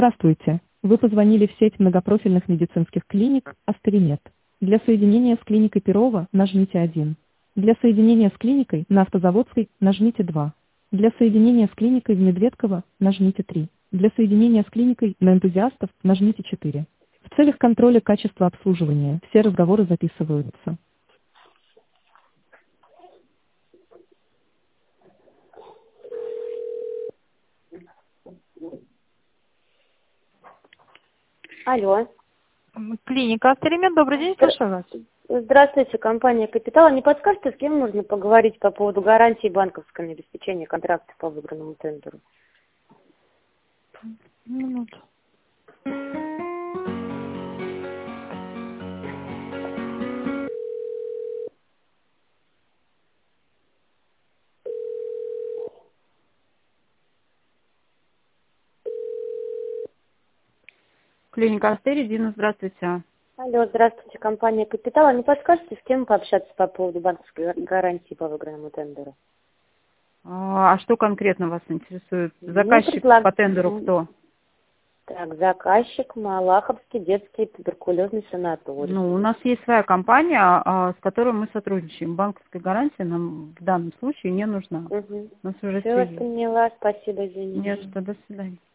Здравствуйте. Вы позвонили в сеть многопрофильных медицинских клиник «Астеримед». Для соединения с клиникой Перова нажмите 1. Для соединения с клиникой на Автозаводской нажмите 2. Для соединения с клиникой в Медведково нажмите 3. Для соединения с клиникой на Энтузиастов нажмите 4. В целях контроля качества обслуживания все разговоры записываются. Алло. Клиника Астеримед, добрый день, слушаю вас. Здравствуйте, компания «Капитал». Не подскажете, с кем можно поговорить по поводу гарантии банковского обеспечения контракта по выбранному тендеру? Минуту. Клиника Астерия, Дина, здравствуйте. Алло, здравствуйте, компания «Капитал». Не подскажете, с кем пообщаться по поводу банковской гарантии по выбранному тендеру? А что конкретно вас интересует? Заказчик по тендеру кто? Так, заказчик Малаховский детский туберкулезный санаторий. Ну, у нас есть своя компания, с которой мы сотрудничаем. Банковская гарантия нам в данном случае не нужна. Угу. У нас уже Все, все есть. поняла, спасибо, извините. Нет, что, до свидания.